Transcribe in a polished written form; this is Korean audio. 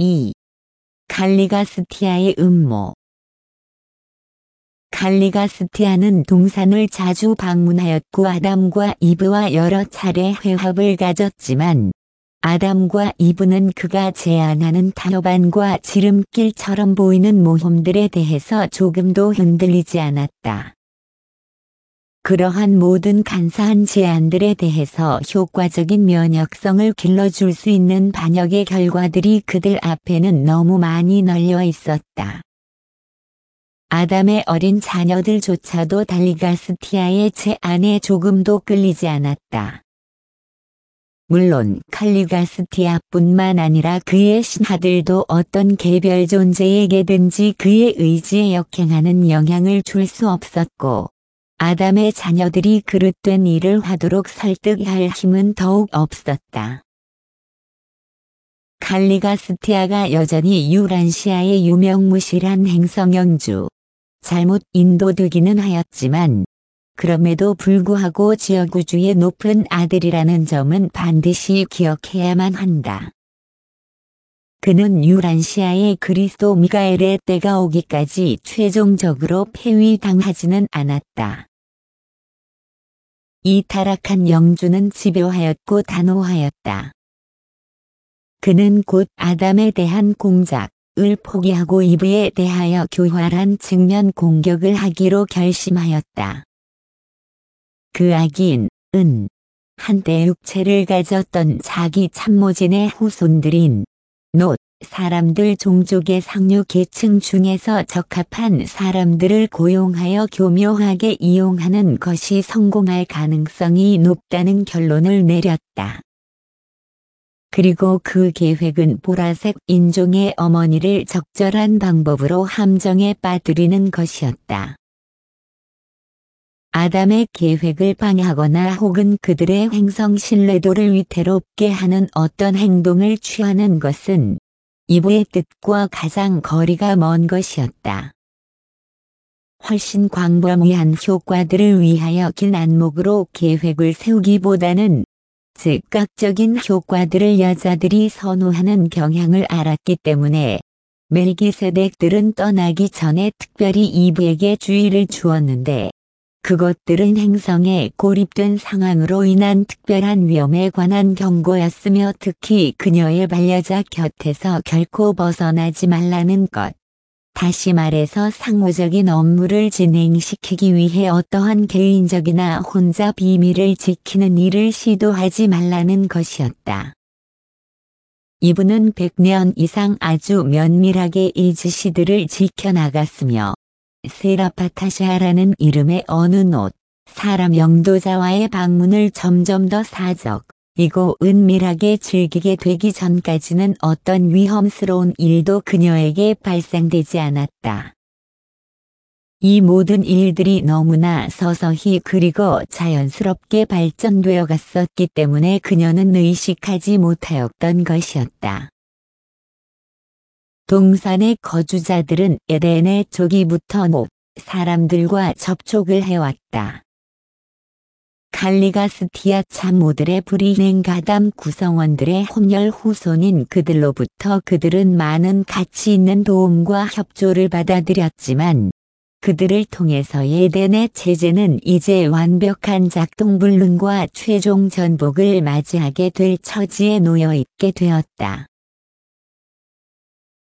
2. 칼리가스티아의 음모. 칼리가스티아는 동산을 자주 방문하였고 아담과 이브와 여러 차례 회합을 가졌지만 아담과 이브는 그가 제안하는 타협안과 지름길처럼 보이는 모험들에 대해서 조금도 흔들리지 않았다. 그러한 모든 간사한 제안들에 대해서 효과적인 면역성을 길러줄 수 있는 반역의 결과들이 그들 앞에는 너무 많이 널려 있었다. 아담의 어린 자녀들조차도 칼리가스티아의 제안에 조금도 끌리지 않았다. 물론 칼리가스티아뿐만 아니라 그의 신하들도 어떤 개별 존재에게든지 그의 의지에 역행하는 영향을 줄 수 없었고 아담의 자녀들이 그릇된 일을 하도록 설득할 힘은 더욱 없었다. 칼리가스티아가 여전히 유란시아의 유명무실한 행성영주, 잘못 인도되기는 하였지만 그럼에도 불구하고 지역우주의 높은 아들이라는 점은 반드시 기억해야만 한다. 그는 유란시아의 그리스도 미가엘의 때가 오기까지 최종적으로 폐위당하지는 않았다. 이 타락한 영주는 집요하였고 단호하였다. 그는 곧 아담에 대한 공작을 포기하고 이브에 대하여 교활한 측면 공격을 하기로 결심하였다. 그 악인은 한때 육체를 가졌던 자기 참모진의 후손들인 놋 사람들 종족의 상류 계층 중에서 적합한 사람들을 고용하여 교묘하게 이용하는 것이 성공할 가능성이 높다는 결론을 내렸다. 그리고 그 계획은 보라색 인종의 어머니를 적절한 방법으로 함정에 빠뜨리는 것이었다. 아담의 계획을 방해하거나 혹은 그들의 행성 신뢰도를 위태롭게 하는 어떤 행동을 취하는 것은 이브의 뜻과 가장 거리가 먼 것이었다. 훨씬 광범위한 효과들을 위하여 긴 안목으로 계획을 세우기보다는 즉각적인 효과들을 여자들이 선호하는 경향을 알았기 때문에 멜기세덱들은 떠나기 전에 특별히 이브에게 주의를 주었는데 그것들은 행성에 고립된 상황으로 인한 특별한 위험에 관한 경고였으며 특히 그녀의 반려자 곁에서 결코 벗어나지 말라는 것. 다시 말해서 상호적인 업무를 진행시키기 위해 어떠한 개인적이나 혼자 비밀을 지키는 일을 시도하지 말라는 것이었다. 이브는 100년 이상 아주 면밀하게 이 지시들을 지켜나갔으며 세라파타샤라는 이름의 어느 사람 영도자와의 방문을 점점 더 사적이고 은밀하게 즐기게 되기 전까지는 어떤 위험스러운 일도 그녀에게 발생되지 않았다. 이 모든 일들이 너무나 서서히 그리고 자연스럽게 발전되어 갔었기 때문에 그녀는 의식하지 못하였던 것이었다. 동산의 거주자들은 에덴의 초기부터 놋 사람들과 접촉을 해왔다. 칼리가스티아 참모들의 불이행 가담 구성원들의 혼혈 후손인 그들로부터 그들은 많은 가치 있는 도움과 협조를 받아들였지만 그들을 통해서 에덴의 체제는 이제 완벽한 작동불능과 최종 전복을 맞이하게 될 처지에 놓여 있게 되었다.